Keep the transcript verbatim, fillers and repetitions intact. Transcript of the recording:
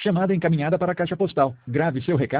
Chamada encaminhada para a caixa postal. Grave seu recado.